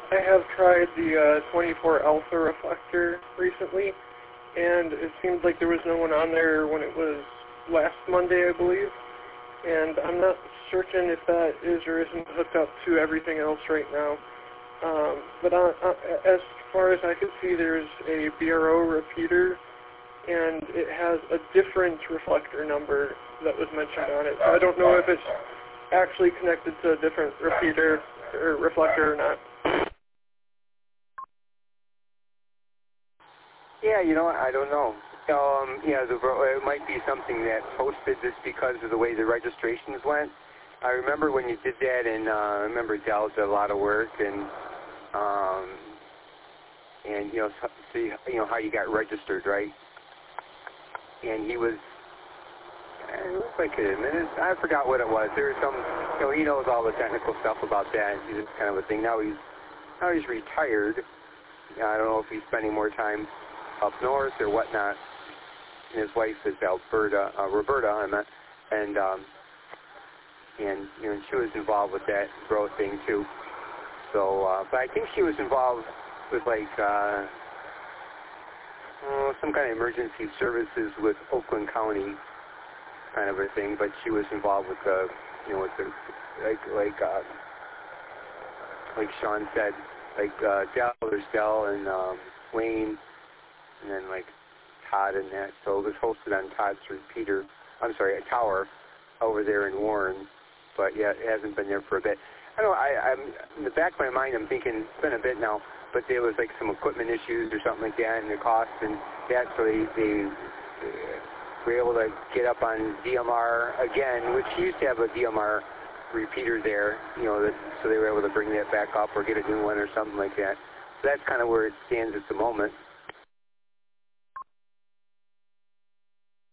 I have tried the 24 alpha reflector recently, and it seemed like there was no one on there when it was last Monday, I believe. And I'm not certain if that is or isn't hooked up to everything else right now. But as far as I could see, there's a BRO repeater, and it has a different reflector number that was mentioned on it. So I don't know if it's actually connected to a different repeater or reflector or not. Yeah, you know, I don't know. Yeah, it might be something that posted just because of the way the registrations went. I remember when you did that, and I remember Dell did a lot of work, and you know, see, you know how you got registered, right? And he was, it looks like a minute. I forgot what it was. There was some, you know, he knows all the technical stuff about that. He's kind of a thing. Now he's retired. I don't know if he's spending more time up north or whatnot. And his wife is Roberta, I meant, and you know, she was involved with that growth thing too. So, but I think she was involved with like some kind of emergency services with Oakland County, kind of a thing. But she was involved with the, you know, with the like Sean said, like there's Dell and Wayne, and then like Todd and that. So it was hosted on Todd's repeater. I'm sorry, a tower over there in Warren. But yeah, it hasn't been there for a bit. I don't know. I'm in the back of my mind. I'm thinking it's been a bit now, but there was like some equipment issues or something like that, and the cost and that. So they were able to get up on DMR again, which used to have a DMR repeater there. You know, so they were able to bring that back up or get a new one or something like that. So that's kind of where it stands at the moment.